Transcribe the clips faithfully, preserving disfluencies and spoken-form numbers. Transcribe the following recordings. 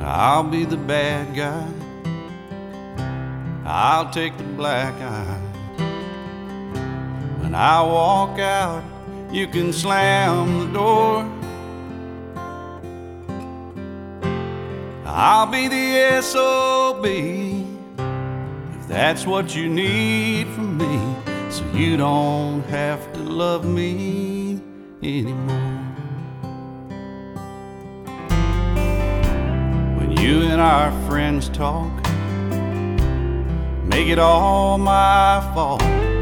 I'll be the bad guy. I'll take the black eye. When I walk out, you can slam the door. I'll be the S O B if that's what you need from me, so you don't have to love me anymore. When you and our friends talk, make it all my fault.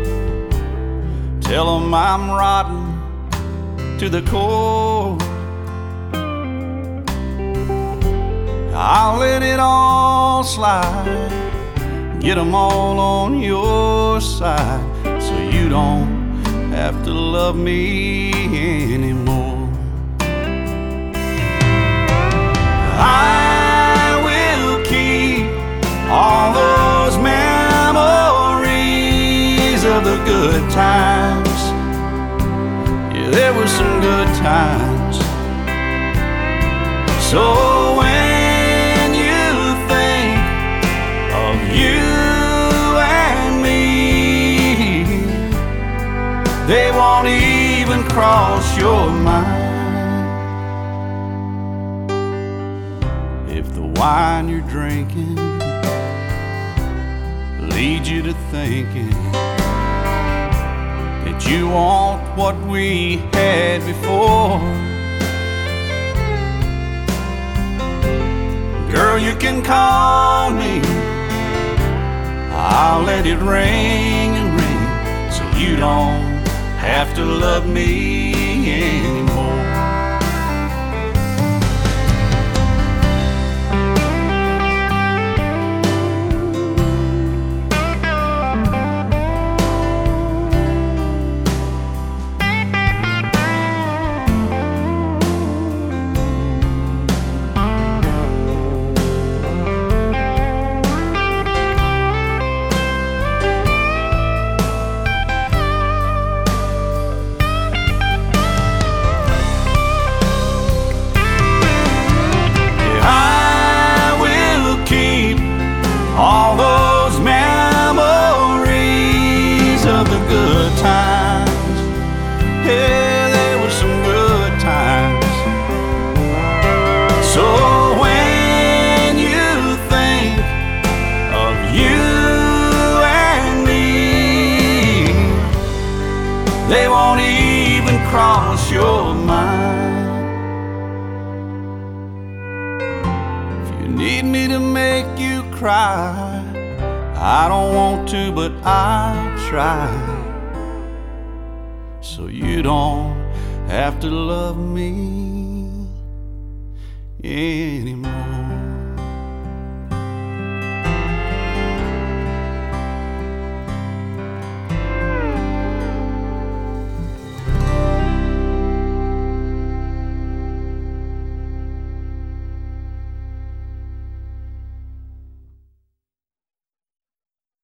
Tell them I'm rotten to the core. I'll let it all slide, get them all on your side, so you don't have to love me anymore. I will keep all those memories of the good times. Yeah, there were some good times. So when you and me, they won't even cross your mind. If the wine you're drinking leads you to thinking that you want what we had before, girl, you can call me. I'll let it ring and ring, so you don't have to love me anymore. All those memories of the good times. Yeah, there were some good times. So when you think of you and me, they won't even cross your mind. If you need me to make you cry, I don't want to, but I'll try, so you don't have to love me anymore.